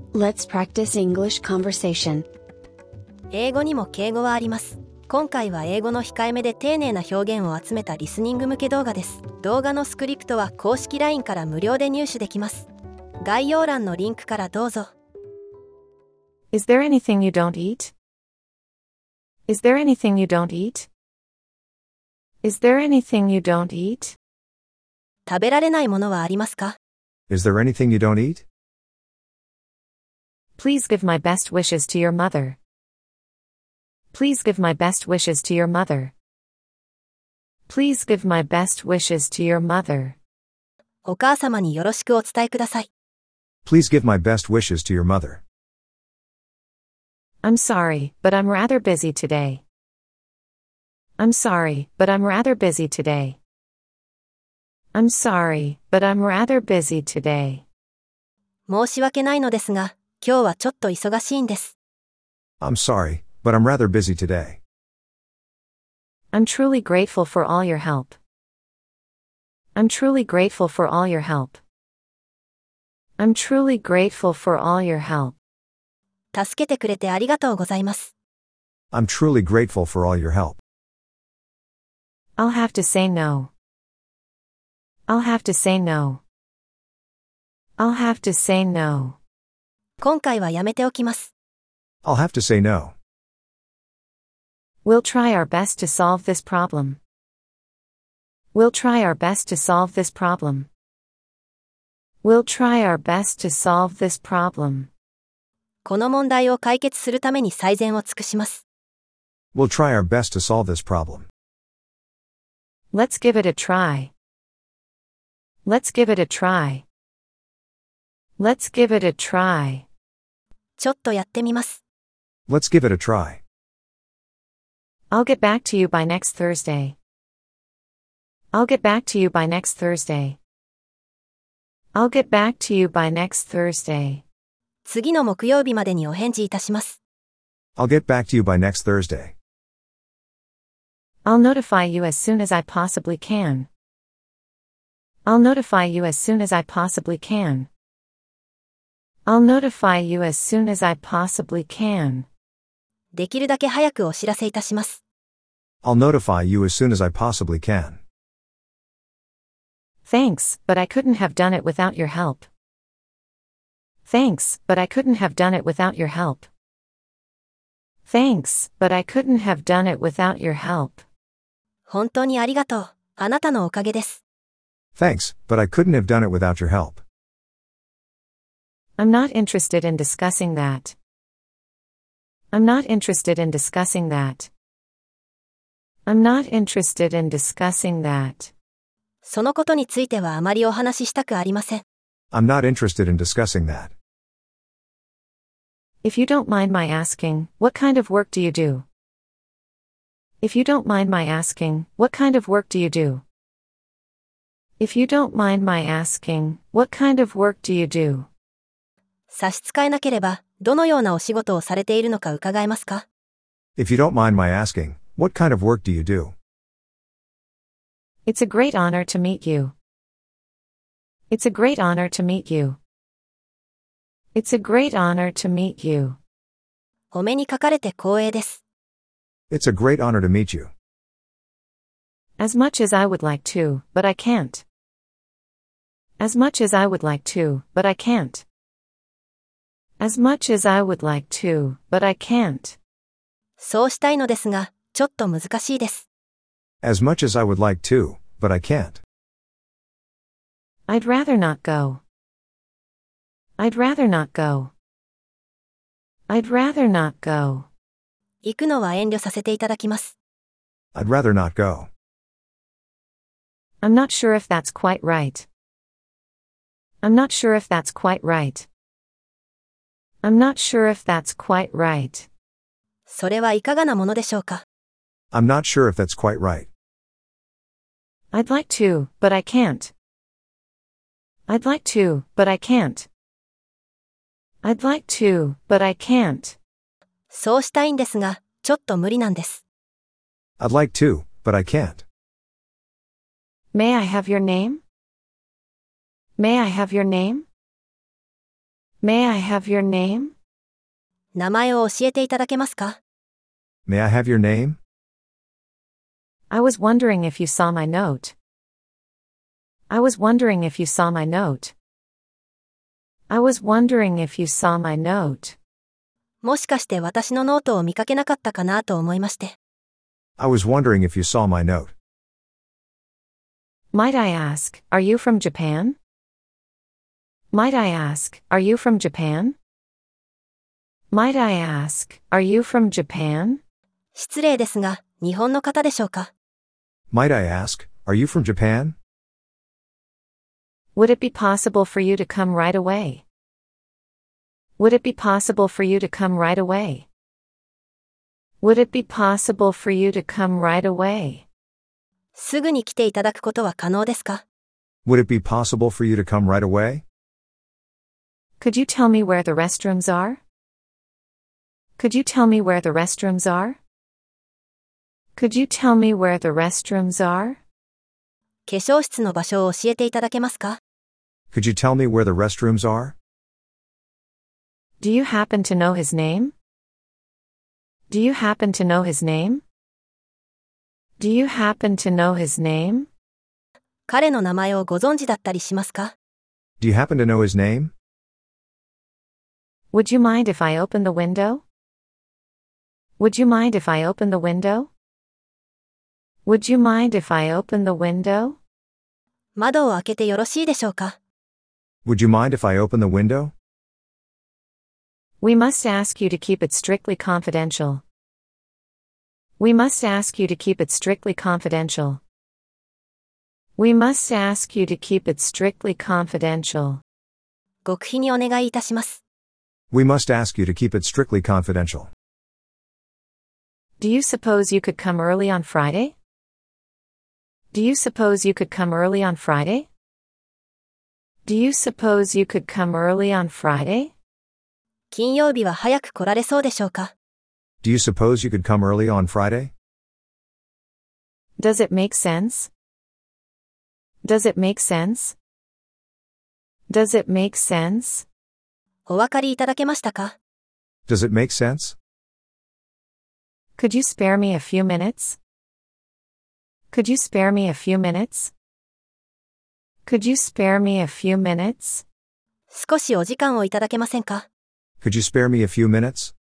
Let's practice English conversation. 英語にも敬語はあります。今回は英語の控えめで丁寧な表現を集めたリスニング向け動画です。動画のスクリプトは公式 LINE から無料で入手できます。概要欄のリンクからどうぞ。 Is there anything you don't eat? Is there anything you don't eat? Is there anything you don't eat? 食べられないものはありますか？ Is there anything you don't eat? Please give my best wishes to your mother. Please give my best wishes to your mother. Please give my best wishes to your mother. お母様によろしくお伝えください。 Please give my best wishes to your mother. I'm sorry, but I'm rather busy today. I'm sorry, but I'm rather busy today. I'm sorry, but I'm rather busy today. 申し訳ないのですが、今日はちょっと忙しいんです。 I'm sorry, but I'm rather busy today. I'm truly grateful for all your help. I'm truly grateful for all your help. I'm truly grateful for all your help. 助けてくれてありがとうございます。 I'm truly grateful for all your help. I'll have to say no. I'll have to say no. I'll have to say no. 今回はやめておきます。 I'll have to say no. We'll try our best to solve this problem. We'll try our best to solve this problem. We'll try our best to solve this problem. この問題を解決するために最善を尽くします。 We'll try our best to solve this problem. Let's give it a try. Let's give it a try. Let's give it a try. ちょっとやってみます。 Let's give it a try. I'll get back to you by next Thursday. I'll get back to you by next Thursday. I'll get back to you by next Thursday. 次の木曜日までにお返事いたします。 I'll get back to you by next Thursday. I'll notify you as soon as I possibly can. I'll notify you as soon as I possibly can. I'll notify you as soon as I possibly can. できるだけ早くお知らせいたします。 I'll notify you as soon as I possibly can. Thanks, but I couldn't have done it without your help. Thanks, but I couldn't have done it without your help. Thanks, but I couldn't have done it without your help. 本当にありがとう。あなたのおかげです。 Thanks, but I couldn't have done it without your help. I'm not interested in discussing that. I'm not interested in discussing that. I'm not interested in discussing that. そのことについてはあまりお話ししたくありません。 I'm not interested in discussing that. If you don't mind my asking, what kind of work do you do? If you don't mind my asking, what kind of work do you do? If you don't mind my asking, what kind of work do you do? 差し支えなければ、どのようなお仕事をされているのか伺えますか？ If you don't mind my asking, what kind of work do you do? It's a great honor to meet you. It's a great honor to meet you. It's a great honor to meet you. お目にかかれて光栄です。 It's a great honor to meet you. As much as I would like to, but I can't. As much as I would like to, but I can't. As much as I would like to, but I can't. そうしたいのですが、ちょっと難しいです。 As much as I would like to, but I can't. I'd rather not go. I'd rather not go. I'd rather not go. 行くのは遠慮させていただきます。 I'd rather not go. I'm not sure if that's quite right. I'm not sure if that's quite right. I'm not sure if that's quite right. それはいかがなものでしょうか？ I'm not sure if that's quite right. I'd like to, but I can't. I'd like to, but I can't. I'd like to, but I can't. そうしたいんですが、ちょっと無理なんです。 I'd like to, but I can't. May I have your name? May I have your name? May I have your name? 名前を教えていただけますか？ May I have your name? I was wondering if you saw my note. I was wondering if you saw my note. I was wondering if you saw my note. もしかして私のノートを見かけなかったかなと思いまして。 I was wondering if you saw my note. Might I ask, are you from Japan? Might I ask, are you from Japan? Might I ask, are you from Japan? 失礼ですが、日本の方でしょうか？ Might I ask, are you from Japan? Would it be possible for you to come right away? Would it be possible for you to come right away? Would it be possible for you to come right away? すぐに来ていただくことは可能ですか？ Would it be possible for you to come right away? Could you tell me where the restrooms are? Could you tell me where the restrooms are? Could you tell me where the restrooms are? 化粧室の場所を教えていただけますか？ Could you tell me where the restrooms are? Do you happen to know his name? Do you happen to know his name? Do you happen to know his name? 彼の名前をご存知だったりしますか？ Do you happen to know his name? Would you mind if I open the window? Would you mind if I open the window? Would you mind if I open the window? 窓を開けてよろしいでしょうか？ Would you mind if I open the window? We must ask you to keep it strictly confidential. We must ask you to keep it strictly confidential. We must ask you to keep it strictly confidential. 極秘にお願いいたします。 We must ask you to keep it strictly confidential. Do you suppose you could come early on Friday? Do you suppose you could come early on Friday? Do you suppose you could come early on Friday? 金曜日は早く来られそうでしょうか？ Do you suppose you could come early on Friday? Does it make sense? Does it make sense? Does it make sense? お分かりいただけましたか？ Does it make sense? Could you spare me a few minutes? Could you spare me a few minutes? Could you spare me a few minutes? 少しお時間をいただけませんか？ Could you spare me a few minutes?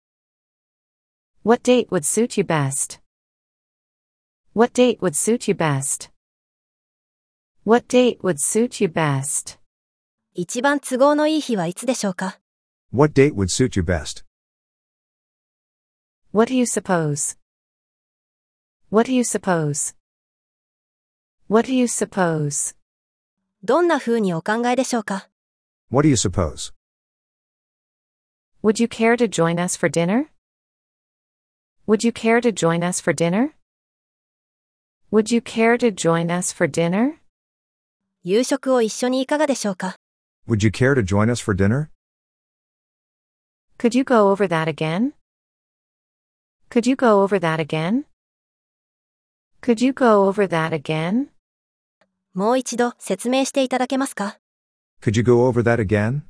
What date would suit you best? What date would suit you best? What date would suit you best? 一番都合のいい日はいつでしょうか？ What date would suit you best? What do you suppose? What do you suppose? What do you suppose? どんな風にお考えでしょうか？ What do you suppose? Would you care to join us for dinner? Would you care to join us for dinner? Would you care to join us for dinner? 夕食を一緒にいかがでしょうか？ Would you care to join us for dinner? Could you go over that again? Could you go over that again? Could you go over that again? もう一度説明していただけますか？ Could you go over that again?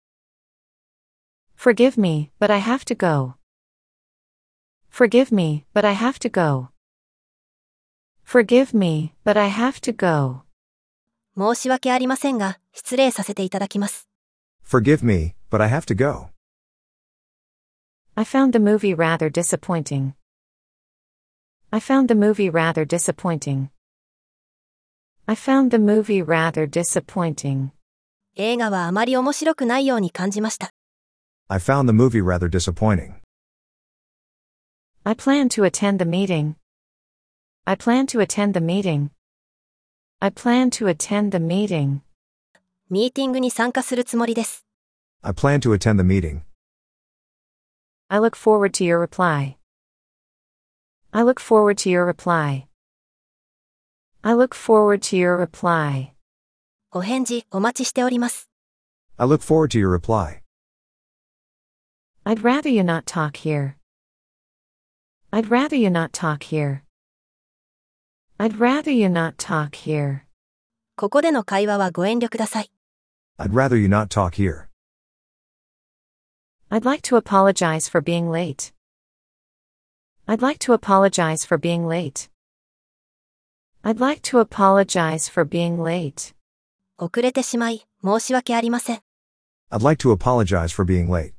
Forgive me, but I have to go. Forgive me, but I have to go. Forgive me, but I have to go. 申し訳ありませんが、失礼させていただきます。 Forgive me, but I have to go. I found the movie rather disappointing. I found the movie rather disappointing. I found the movie rather disappointing. 映画はあまり面白くないように感じました。 I found the movie rather disappointing. I plan to attend the meeting. I plan to attend the meeting. I plan to attend the meeting. ミーティングに参加するつもりです。 I plan to attend the meeting. I look forward to your reply. I look forward to your reply. I look forward to your reply. お返事お待ちしております。 I look forward to your reply. I'd rather you not talk here. I'd rather you not talk here. I'd rather you not talk here. ここでの会話はご遠慮ください。 I'd rather you not talk here. I'd like to apologize for being late. I'd like to apologize for being late. I'd like to apologize for being late. 遅れてしまい、申し訳ありません。 I'd like to apologize for being late.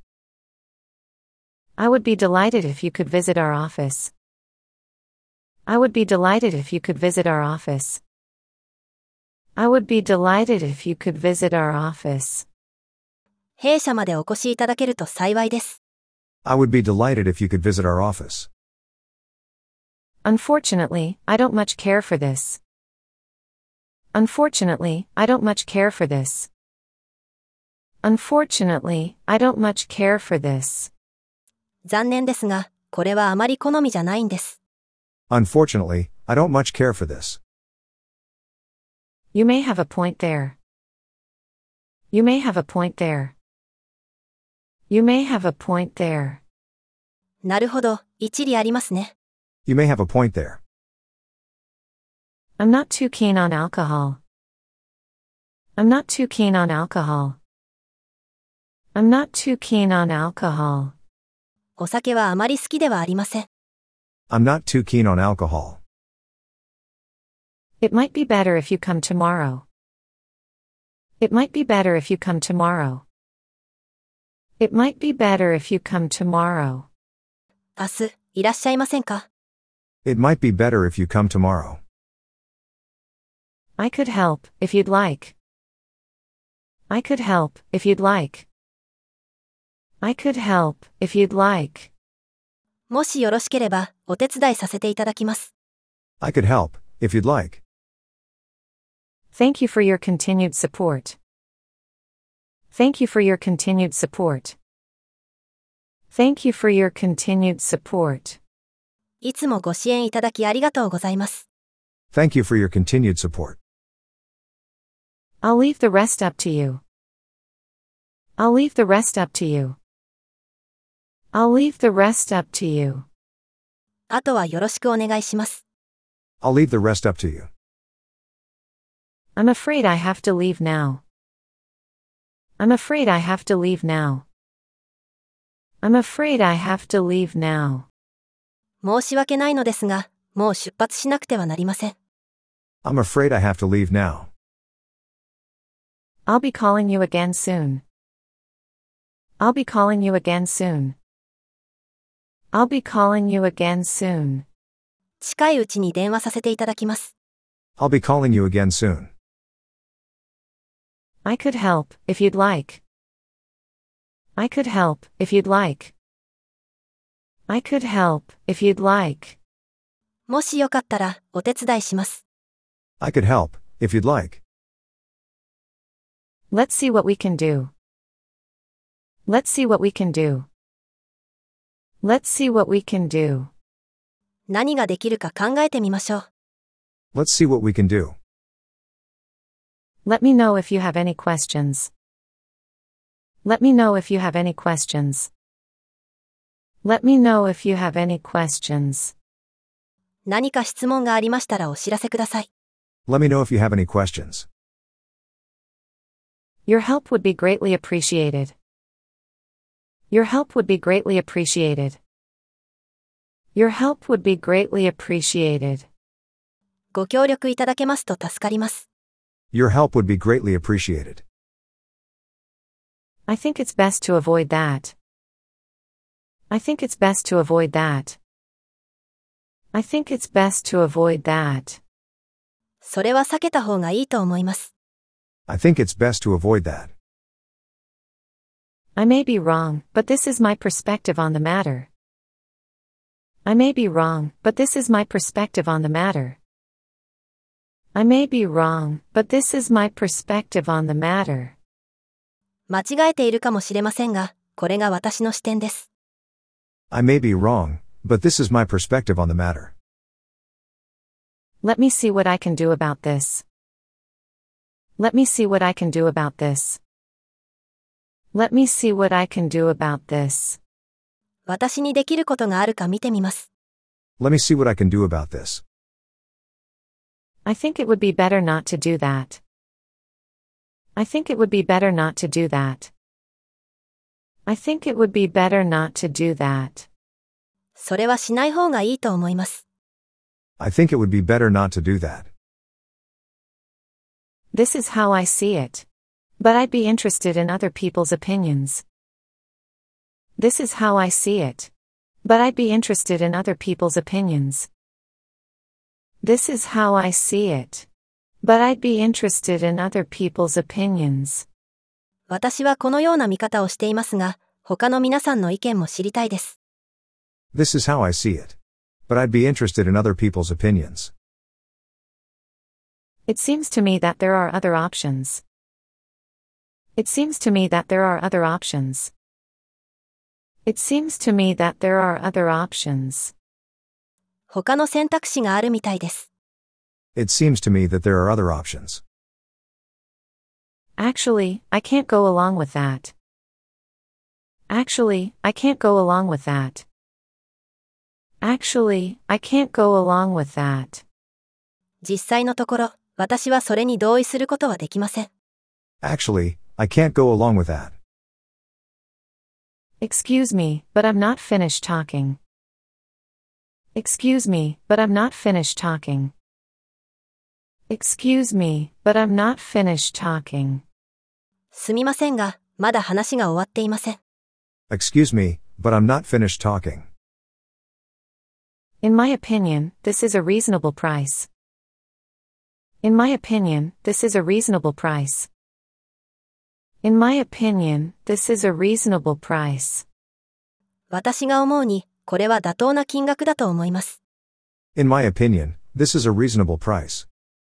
I would be delighted if you could visit our office. I would be delighted if you could visit our office. I would be delighted if you could visit our office. 弊社までお越しいただけると幸いです。 I would be delighted if you could visit our office. Unfortunately, I don't much care for this. Unfortunately, I don't much care for this. Unfortunately, I don't much care for this. 残念ですが、これはあまり好みじゃないんです。 Unfortunately, I don't much care for this. You may have a point there. You may have a point there. You may have a point there. なるほど、一理ありますね。 You may have a point there. I'm not too keen on alcohol. I'm not too keen on alcohol. I'm not too keen on alcohol. お酒はあまり好きではありません。 I'm not too keen on alcohol. It might be better if you come tomorrow. It might be better if you come tomorrow. It might be better if you come tomorrow. 明日、いらっしゃいませんか？ It might be better if you come tomorrow. I could help, if you'd like. I could help, if you'd like. I could help, if you'd like. もしよろしければ、お手伝いさせていただきます。 I could help, if you'd like. Thank you for your continued support. Thank you for your continued support. Thank you for your continued support. いつもご支援いただきありがとうございます。 Thank you for your continued support. I'll leave the rest up to you. I'll leave the rest up to you. I'll leave the rest up to you. あとはよろしくお願いします。 I'll leave the rest up to you. I'm afraid I have to leave now. I'm afraid I have to leave now. I'm afraid I have to leave now. 申し訳ないのですが、もう出発しなくてはなりません。 I'm afraid I have to leave now. I'll be calling you again soon. I'll be calling you again soon. I'll be calling you again soon. 近いうちに電話させていただきます。 I'll be calling you again soon. I could help, if you'd like. I could help, if you'd like. I could help, if you'd like. もしよかったら、お手伝いします。 I could help, if you'd like. Let's see what we can do. Let's see what we can do. Let's see what we can do. 何ができるか考えてみましょう。 Let's see what we can do. Let me know if you have any questions. Let me know if you have any questions. Let me know if you have any questions. 何か質問がありましたらお知らせください。 Let me know if you have any questions. Your help would be greatly appreciated. Your help would be greatly appreciated. Your help would be greatly appreciated. ご協力いただけますと助かります。 Your help would be greatly appreciated. I think it's best to avoid that. I think it's best to avoid that. I think it's best to avoid that. それは避けた方がいいと思います。 I think it's best to avoid that. I may be wrong, but this is my perspective on the matter. I may be wrong, but this is my perspective on the matter. I may be wrong, but this is my perspective on the matter. 間違えているかもしれませんが、これが私の視点です。 I may be wrong, but this is my perspective on the matter. Let me see what I can do about this. Let me see what I can do about this. Let me see what I can do about this. 私にできることがあるか見てみます。 Let me see what I can do about this. I think it would be better not to do that. I think it would be better not to do that. I think it would be better not to do that. それはしない方がいいと思います。 I think it would be better not to do that. This is how I see it. But I'd be interested in other people's opinions. This is how I see it. But I'd be interested in other people's opinions. This is how I see it. But I'd be interested in other people's opinions. 私はこのような見方をしていますが、他の皆さんの意見も知りたいです。 This is how I see it. But I'd be interested in other people's opinions. It seems to me that there are other options. It seems to me that there are other options. It seems to me that there are other options. 他の選択肢があるみたいです。 It seems to me that there are other options. Actually, I can't go along with that. Actually, I can't go along with that. Actually, I can't go along with that. 実際のところ、私はそれに同意することはできません。 Actually, I can't go along with that. Excuse me, but I'm not finished talking. Excuse me, but I'm not finished talking. Excuse me, but I'm not finished talking. すみませんが、まだ話が終わっていません。 Excuse me, but I'm not finished talking. In my opinion, this is a reasonable price. In my opinion, this is a reasonable price. In my opinion, this is a reasonable price. 私が思うに、これは妥当な金額だと思います。 In my opinion, this is a reasonable price.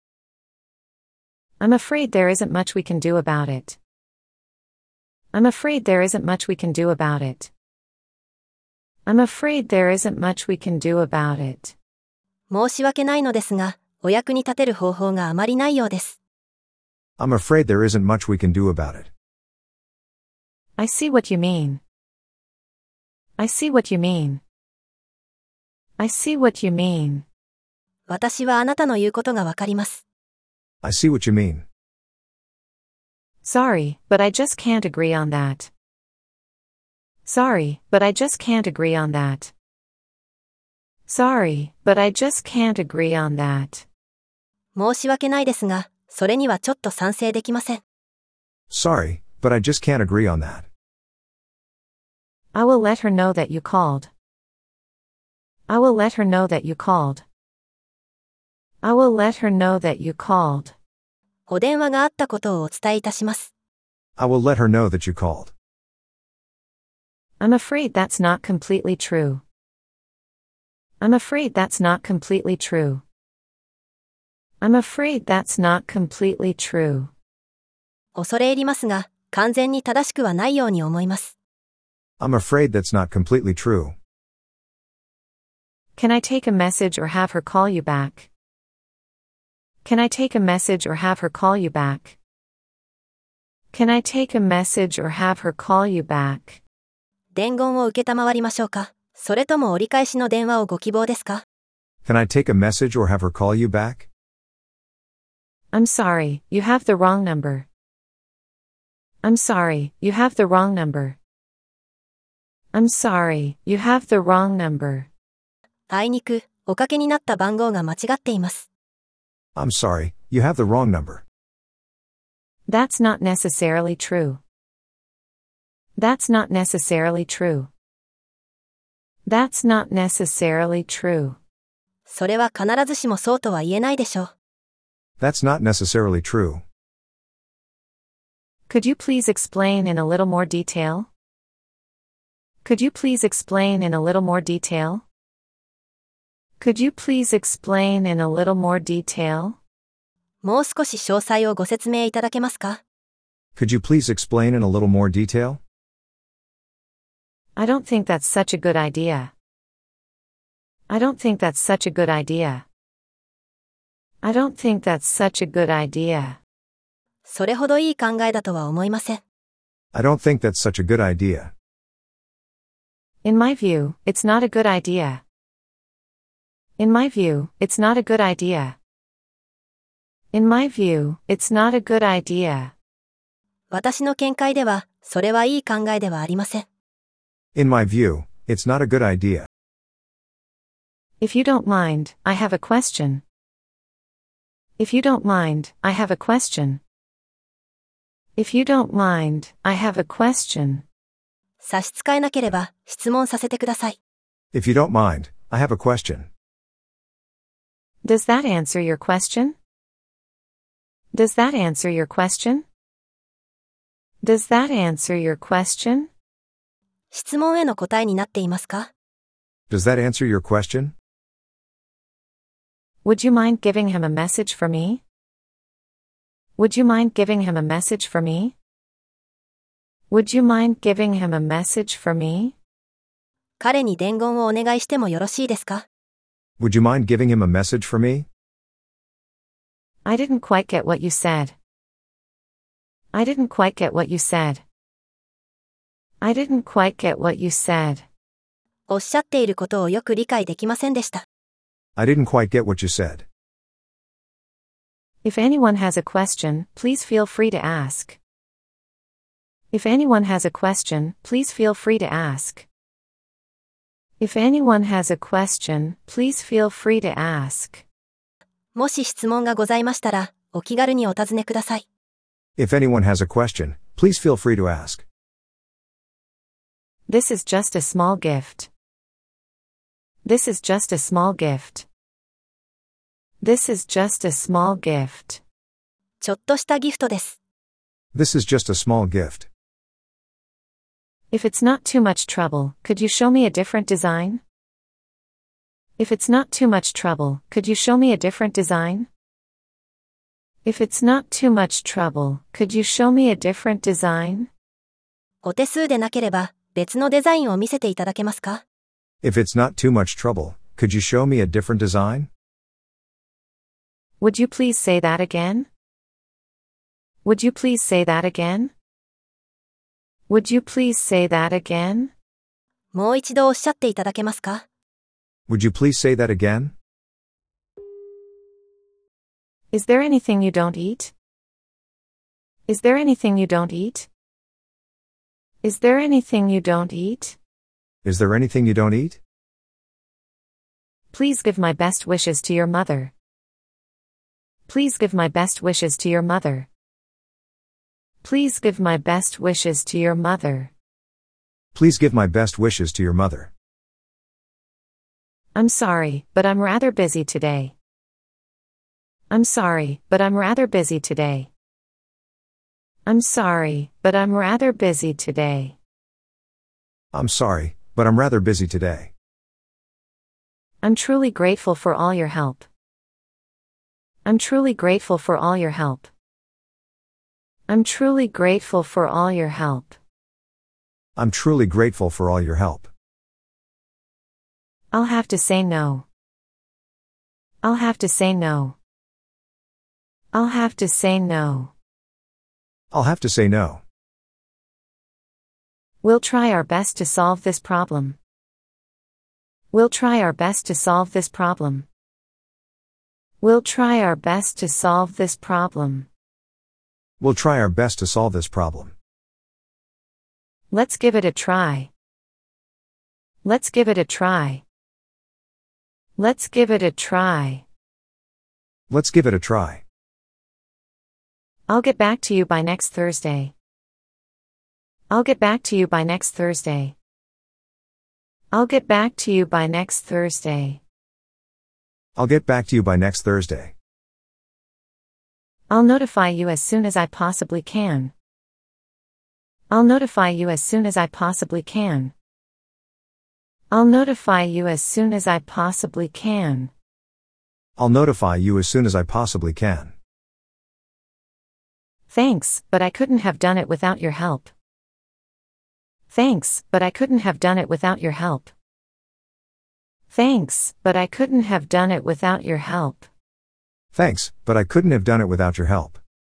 I'm afraid there isn't much we can do about it. I'm afraid there isn't much we can do about it. I'm afraid there isn't much we can do about it. 申し訳ないのですが、お役に立てる方法があまりないようです。 I'm afraid there isn't much we can do about it. I see what you mean. I see what you mean. I see what you mean. 私はあなたの言うことがわかります。 I see what you mean. Sorry, but I just can't agree on that. Sorry, but I just can't agree on that. Sorry, but I just can't agree on that. 申し訳ないですが、それにはちょっと賛成できません。 Sorry, but I just can't agree on that. I will let her know that you called. I will let her know that you called. I will let her know that you called. お電話があったことをお伝えいたします。 I will let her know that you called. I'm afraid that's not completely true. I'm afraid that's not completely true. I'm afraid that's not completely true. 恐れ入りますが、完全に正しくはないように思います。 I'm afraid that's not completely true. Can I take a message or have her call you back? Can I take a message or have her call you back? Can I take a message or have her call you back? 伝言を受けたまわりましょうか？それとも折り返しの電話をご希望ですか？ Can I take a message or have her call you back? I'm sorry, you have the wrong number. I'm sorry, you have the wrong number. I'm sorry, you have the wrong number. あいにく、おかけになった番号が間違っています。 I'm sorry, you have the wrong number. That's not necessarily true. That's not necessarily true. That's not necessarily true. それは必ずしもそうとは言えないでしょう。 That's not necessarily true. Could you please explain in a little more detail? Could you please explain in a little more detail? Could you please explain in a little more detail? もう少し詳細をご説明いただけますか？ Could you please explain in a little more detail? I don't think that's such a good idea. I don't think that's such a good idea. I don't think that's such a good idea. それほどいい考えだとは思いません。 I don't think that's such a good idea. In my view, it's not a good idea. In my view, it's not a good idea. In my view, it's not a good idea. 私の見解では、それはいい考えではありません。 In my view, it's not a good idea. If you don't mind, I have a question. If you don't mind, I have a question. If you don't mind, I have a question. 差し支えなければ、質問させてください。 If you don't mind, I have a question. Does that answer your question? Does that answer your question? Does that answer your question? 質問への答えになっていますか？ Does that answer your question? Would you mind giving him a message for me? Would you mind giving him a message for me? Would you mind giving him a message for me? 彼に伝言をお願いしてもよろしいですか？ Would you mind giving him a message for me? I didn't quite get what you said. I didn't quite get what you said. I didn't quite get what you said. おっしゃっていることをよく理解できませんでした。 I didn't quite get what you said. If anyone has a question, please feel free to ask. If anyone has a question, please feel free to ask. If anyone has a question, please feel free to ask. もし質問がございましたら、お気軽にお尋ねください。 If anyone has a question, please feel free to ask. This is just a small gift. This is just a small gift. This is just a small gift. ちょっとしたギフトです。 This is just a small gift. If it's not too much trouble, could you show me a different design? If it's not too much trouble, could you show me a different design? If it's not too much trouble, could you show me a different design? お手数でなければ、別のデザインを見せていただけますか？ If it's not too much trouble, could you show me a different design? Would you please say that again? Would you please say that again? Would you please say that again? もう一度おっしゃっていただけますか？ Would you please say that again? Is there anything you don't eat? Is there anything you don't eat? Is there anything you don't eat? Is there anything you don't eat? Please give my best wishes to your mother. Please give my best wishes to your mother. Please give my best wishes to your mother. Please give my best wishes to your mother. I'm sorry, but I'm rather busy today. I'm sorry, but I'm rather busy today. I'm sorry, but I'm rather busy today. I'm sorry, but I'm rather busy today. I'm truly grateful for all your help. I'm truly grateful for all your help. I'm truly grateful for all your help. I'm truly grateful for all your help. I'll have to say no. I'll have to say no. I'll have to say no. I'll have to say no. We'll try our best to solve this problem. We'll try our best to solve this problem. We'll try our best to solve this problem. We'll try our best to solve this problem. Let's give it a try. Let's give it a try. Let's give it a try. Let's give it a try. I'll get back to you by next Thursday. I'll get back to you by next Thursday. I'll get back to you by next Thursday. I'll get back to you by next Thursday. I'll notify you as soon as I possibly can. I'll notify you as soon as I possibly can. I'll notify you as soon as I possibly can. I'll notify you as soon as I possibly can. Thanks, but I couldn't have done it without your help. Thanks, but I couldn't have done it without your help. Thanks, but I couldn't have done it without your help. Thanks, but I couldn't have done it without your help.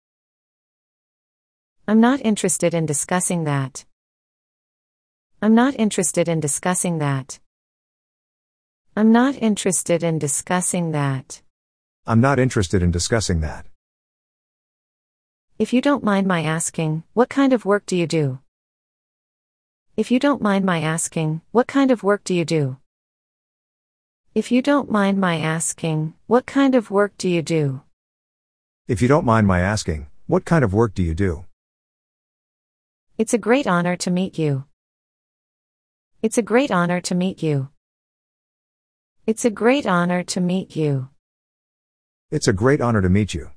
I'm not interested in discussing that. I'm not interested in discussing that. I'm not interested in discussing that. I'm not interested in discussing that. If you don't mind my asking, what kind of work do you do? If you don't mind my asking, what kind of work do you do? If you don't mind my asking, what kind of work do you do? If you don't mind my asking, what kind of work do you do? It's a great honor to meet you. It's a great honor to meet you. It's a great honor to meet you. It's a great honor to meet you.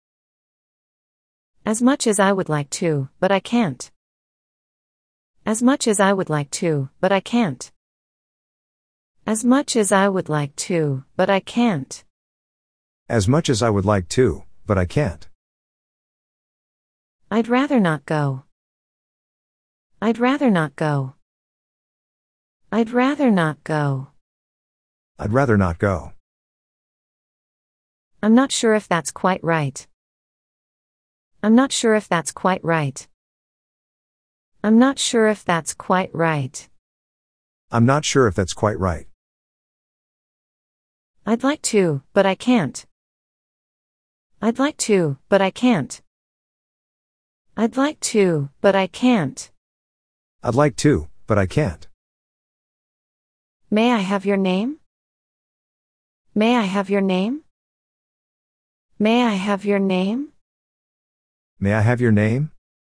As much as I would like to, but I can't. As much as I would like to, but I can't. As much as I would like to, but I can't. As much as I would like to, but I can't. I'd rather not go. I'd rather not go. I'd rather not go. I'd rather not go. I'm not sure if that's quite right. I'm not sure if that's quite right. I'm not sure if that's quite right. I'm not sure if that's quite right. I'd like to, but I can't. I'd like to, but I can't. I'd like to, but I can't. I'd like to, but I can't. May I have your name? May I have your name? May I have your name? May I have your name?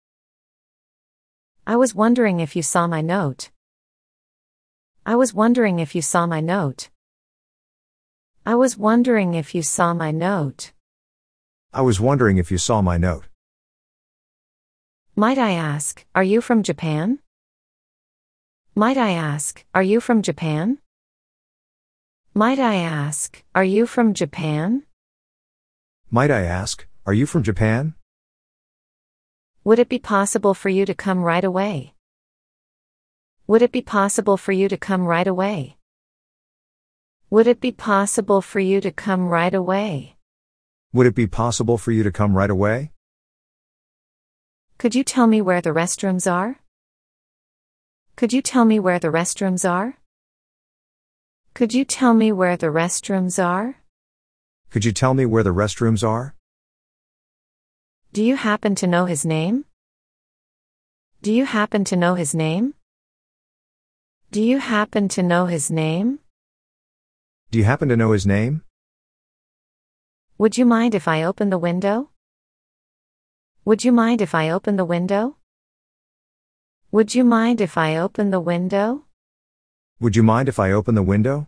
I was wondering if you saw my note. I was wondering if you saw my note. I was wondering if you saw my note. I was wondering if you saw my note. Might I ask, are you from Japan? Might I ask, are you from Japan? Might I ask, are you from Japan? Might I ask, are you from Japan? Would it be possible for you to come right away? Would it be possible for you to come right away? Would it be possible for you to come right away? Would it be possible for you to come right away? Could you tell me where the restrooms are? Could you tell me where the restrooms are? Could you tell me where the restrooms are? Could you tell me where the restrooms are? Do you happen to know his name? Do you happen to know his name? Do you happen to know his name? Do you happen to know his name? Would you mind if I open the window? Would you mind if I open the window? Would you mind if I open the window? Would you mind if I open the window?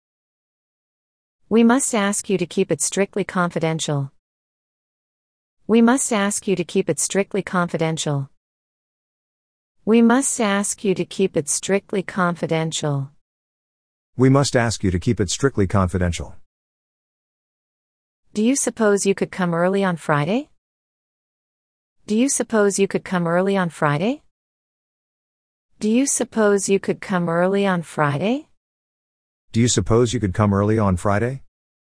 We must ask you to keep it strictly confidential. We must ask you to keep it strictly confidential. We must ask you to keep it strictly confidential. We must ask you to keep it strictly confidential. Do you suppose you could come early on Friday? Do you suppose you could come early on Friday? Do you suppose you could come early on Friday? Do you suppose you could come early on Friday?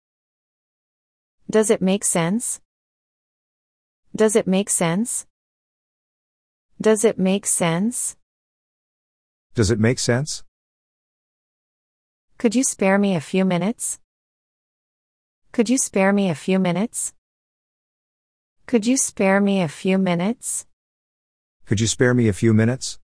Does it make sense? Does it make sense? Does it make sense? Does it make sense? Could you spare me a few minutes? Could you spare me a few minutes? Could you spare me a few minutes? Could you spare me a few minutes?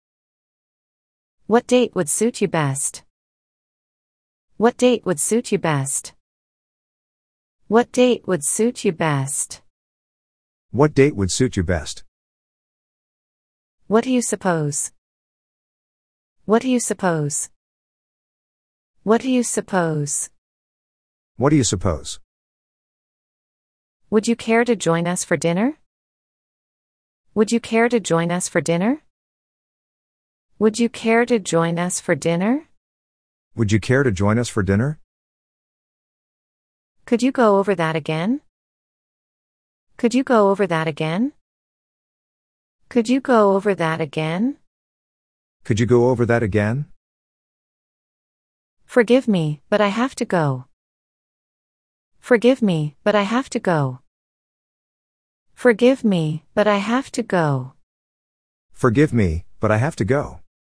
What date would suit you best? What date would suit you best? What date would suit you best? What date would suit you best? What do you suppose? What do you suppose? What do you suppose? What do you suppose? Would you care to join us for dinner? Would you care to join us for dinner? Would you care to join us for dinner? Would you care to join us for dinner? Could you go over that again? Could you go over that again? Could you go over that again? Could you go over that again? Forgive me, but I have to go. Forgive me, but I have to go. Forgive me, but I have to go. Forgive me, but I have to go.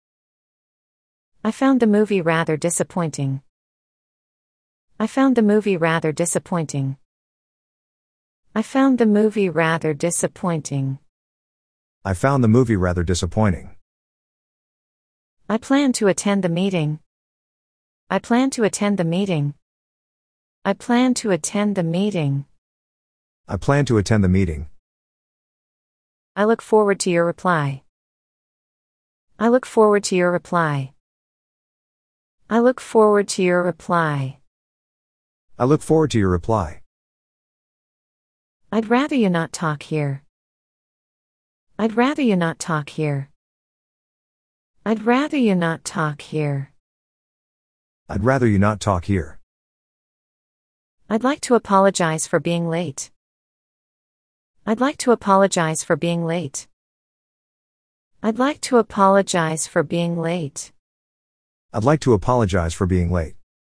I found the movie rather disappointing. I found the movie rather disappointing. I found the movie rather disappointing. I found the movie rather disappointing. I plan to attend the meeting. I plan to attend the meeting. I plan to attend the meeting. I plan to attend the meeting. I look forward to your reply. I look forward to your reply. I look forward to your reply. I look forward to your reply. I'd rather you not talk here. I'd rather you not talk here. I'd rather you not talk here. I'd rather you not talk here. I'd like to apologize for being late. I'd like to apologize for being late. I'd like to apologize for being late. I'd like to apologize for being late.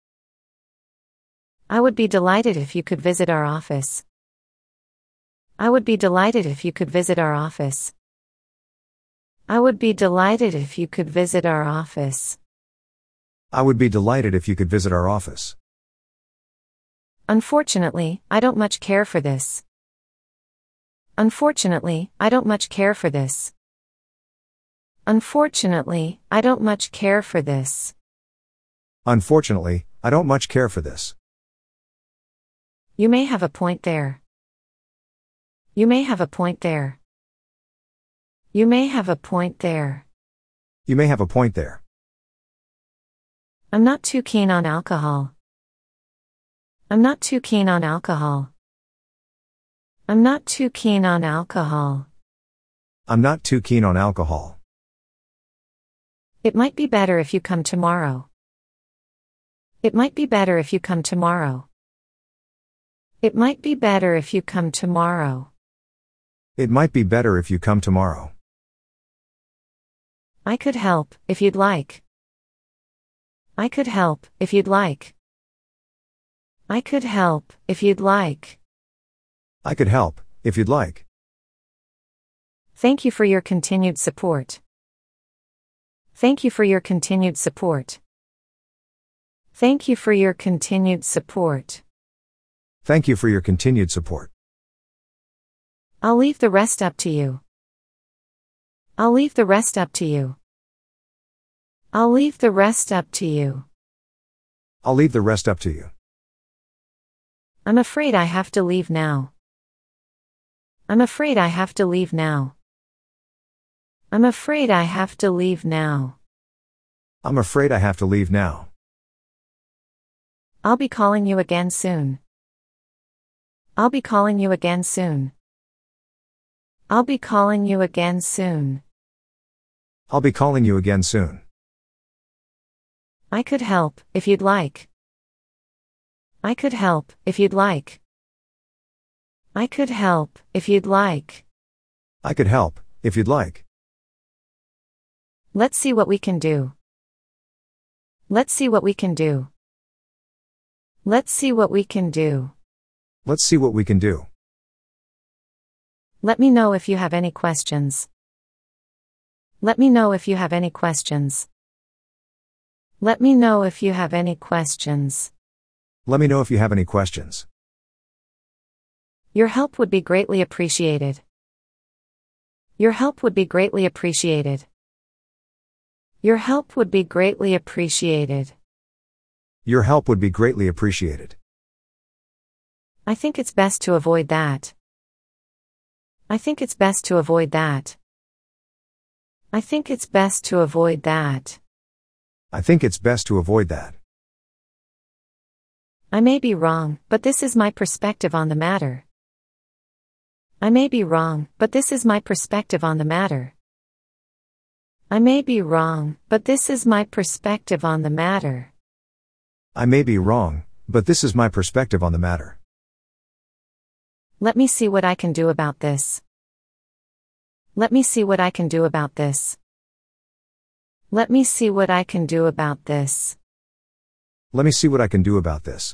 I would be delighted if you could visit our office. I would be delighted if you could visit our office. I would be delighted if you could visit our office. I would be delighted if you could visit our office. Unfortunately, I don't much care for this. Unfortunately, I don't much care for this. Unfortunately, I don't much care for this. Unfortunately, I don't much care for this. You may have a point there. You may have a point there. You may have a point there. You may have a point there. I'm not too keen on alcohol. I'm not too keen on alcohol. I'm not too keen on alcohol. I'm not too keen on alcohol. It might be better if you come tomorrow. It might be better if you come tomorrow. It might be better if you come tomorrow. It might be better if you come tomorrow. I could help, if you'd like. I could help, if you'd like. I could help, if you'd like. I could help, if you'd like. Thank you for your continued support. Thank you for your continued support. Thank you for your continued support. Thank you for your continued support. I'll leave the rest up to you. I'll leave the rest up to you. I'll leave the rest up to you. I'll leave the rest up to you. I'm afraid I have to leave now. I'm afraid I have to leave now. I'm afraid I have to leave now. I'm afraid I have to leave now. I'll be calling you again soon. I'll be calling you again soon. I'll be calling you again soon. I'll be calling you again soon. I could help, if you'd like. I could help, if you'd like. I could help, if you'd like. I could help, if you'd like. Let's see what we can do. Let's see what we can do. Let's see what we can do. Let's see what we can do. Let me know if you have any questions. Let me know if you have any questions. Let me know if you have any questions. Let me know if you have any questions. Your help would be greatly appreciated. Your help would be greatly appreciated. Your help would be greatly appreciated. Your help would be greatly appreciated. I think it's best to avoid that. I think it's best to avoid that. I think it's best to avoid that. I think it's best to avoid that. I may be wrong, but this is my perspective on the matter. I may be wrong, but this is my perspective on the matter. I may be wrong, but this is my perspective on the matter. I may be wrong, but this is my perspective on the matter. Let me see what I can do about this. Let me see what I can do about this. Let me see what I can do about this. Let me see what I can do about this.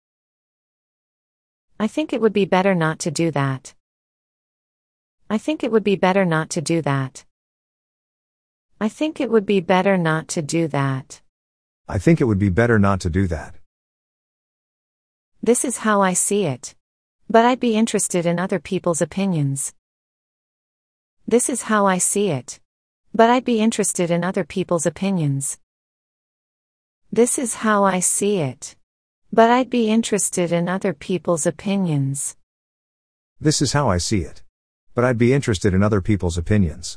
I think it would be better not to do that. I think it would be better not to do that. I think it would be better not to do that. I think it would be better not to do that. This is how I see it. But I'd be interested in other people's opinions. This is how I see it. But I'd be interested in other people's opinions. This is how I see it. But I'd be interested in other people's opinions. This is how I see it. But I'd be interested in other people's opinions.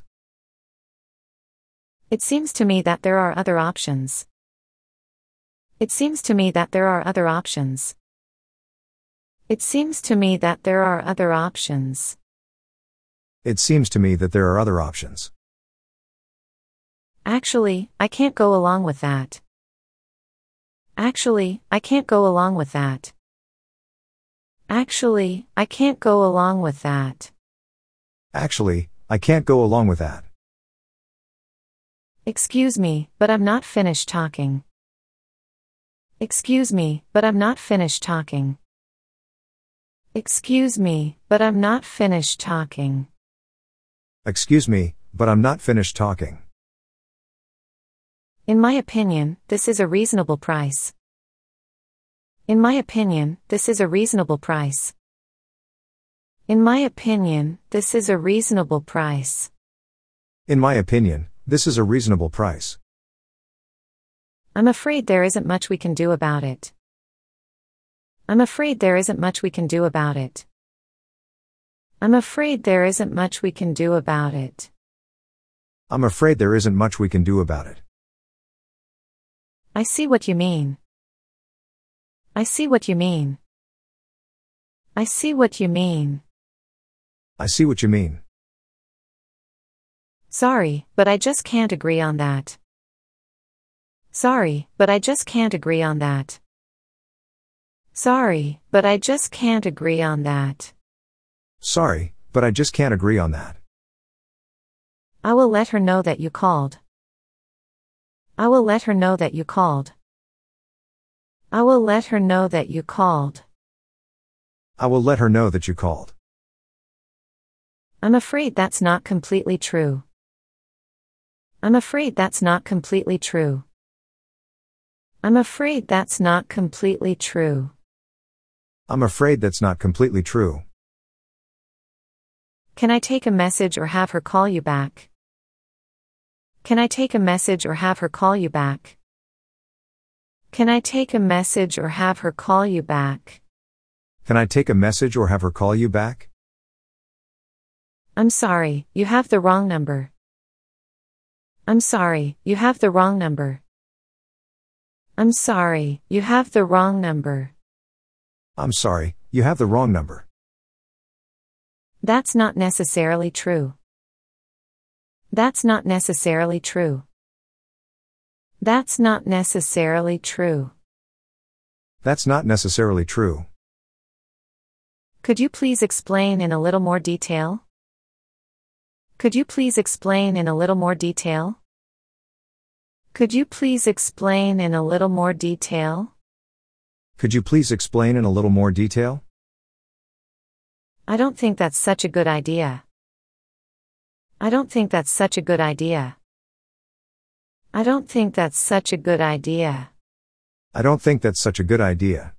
It seems to me that there are other options. It seems to me that there are other options. It seems to me that there are other options. It seems to me that there are other options. Actually, I can't go along with that. Actually, I can't go along with that. Actually, I can't go along with that. Actually, I can't go along with that. Excuse me, but I'm not finished talking. Excuse me, but I'm not finished talking. Excuse me, but I'm not finished talking. Excuse me, but I'm not finished talking. In my opinion, this is a reasonable price. In my opinion, this is a reasonable price. In my opinion, this is a reasonable price. In my opinion, this is a reasonable price. I'm afraid there isn't much we can do about it. I'm afraid there isn't much we can do about it. I'm afraid there isn't much we can do about it. I'm afraid there isn't much we can do about it. I see what you mean. I see what you mean. I see what you mean. I see what you mean. Sorry, but I just can't agree on that. Sorry, but I just can't agree on that. Sorry, but I just can't agree on that. Sorry, but I just can't agree on that. I will let her know that you called. I will let her know that you called. I will let her know that you called. I will let her know that you called. I'm afraid that's not completely true. I'm afraid that's not completely true. I'm afraid that's not completely true. I'm afraid that's not completely true. Can I take a message or have her call you back? Can I take a message or have her call you back? Can I take a message or have her call you back? Can I take a message or have her call you back? I'm sorry, you have the wrong number. I'm sorry, you have the wrong number. I'm sorry, you have the wrong number. I'm sorry, you have the wrong number. That's not necessarily true. That's not necessarily true. That's not necessarily true. That's not necessarily true. Could you please explain in a little more detail? Could you please explain in a little more detail? Could you please explain in a little more detail? Could you please explain in a little more detail? I don't think that's such a good idea. I don't think that's such a good idea. I don't think that's such a good idea. I don't think that's such a good idea.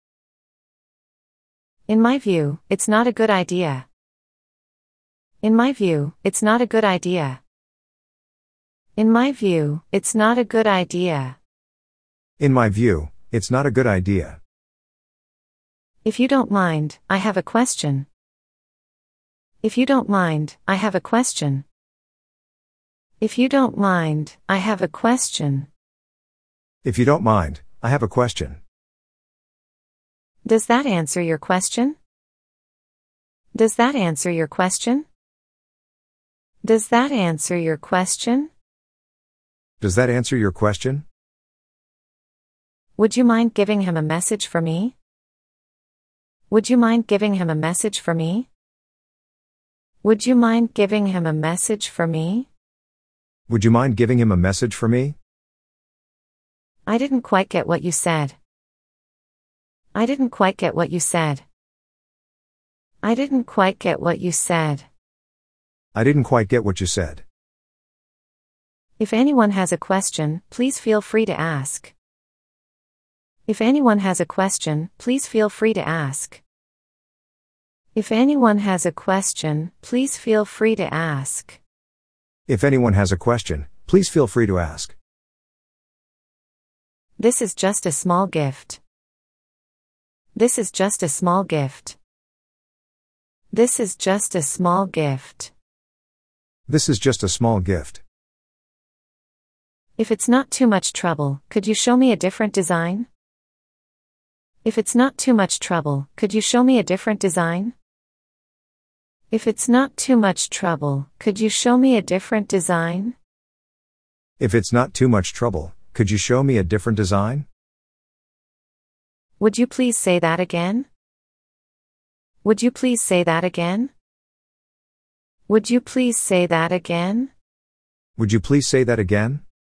In my view, it's not a good idea. In my view, it's not a good idea. In my view, it's not a good idea. In my view, it's not a good idea. If you don't mind, I have a question. If you don't mind, I have a question. If you don't mind, I have a question. If you don't mind, I have a question. Does that answer your question? Does that answer your question? Does that answer your question? Does that answer your question? Would you mind giving him a message for me? Would you mind giving him a message for me? Would you mind giving him a message for me? Would you mind giving him a message for me? I didn't quite get what you said. I didn't quite get what you said. I didn't quite get what you said. I didn't quite get what you said. If anyone has a question, please feel free to ask. If anyone has a question, please feel free to ask. If anyone has a question, please feel free to ask. If anyone has a question, please feel free to ask. This is just a small gift. This is just a small gift. This is just a small gift. This is just a small gift. If it's not too much trouble, could you show me a different design? If it's not too much trouble, could you show me a different design? If it's not too much trouble, could you show me a different design? If it's not too much trouble, could you show me a different design? Would you please say that again? Would you please say that again? Would you please say that again? Would you please say that again?